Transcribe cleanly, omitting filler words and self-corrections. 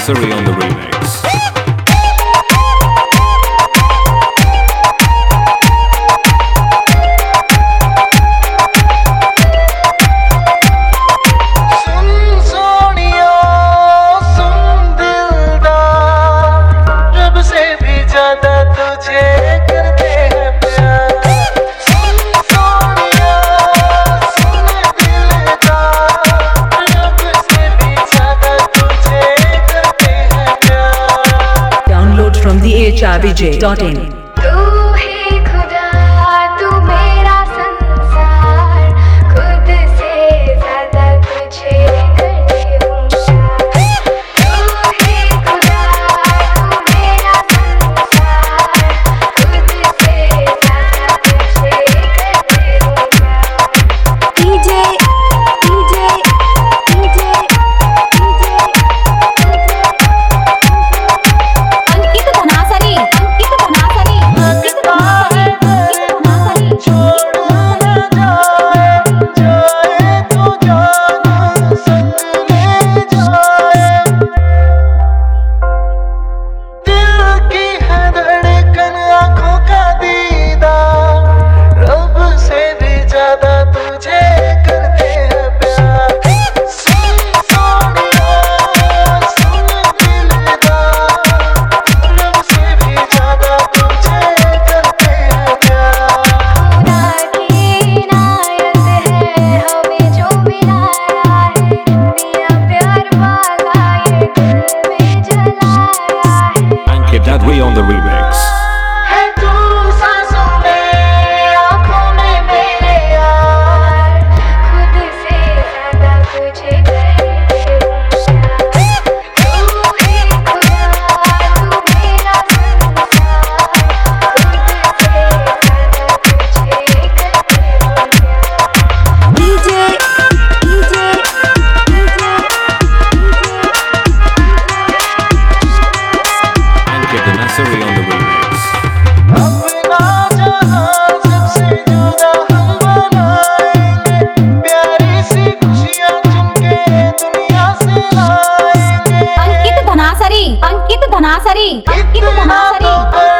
Dhanasari on the remix. From thehrvj.in. तू ही खुदा तू मेरा संसार खुद से ज्यादा तुझे करती हूँ तू ही खुदा तू मेरा संसार खुद से ज्यादा तुझे करती हूँ DJ That we on the remix. है तू सांसों में आँखों में मेरे यार खुद से ज्यादा तुझे करती हूँ तू ही खुदा तू मेरा संसार खुद से ज्यादा तुझे करती हूँ DJ Dhanasari on the remix. अपना जहां सबसे जुदा हम बनाएंगे प्यारी सी खुशियां चुनके दुनिया से लाएंगे अंकित धनासरी इतना तो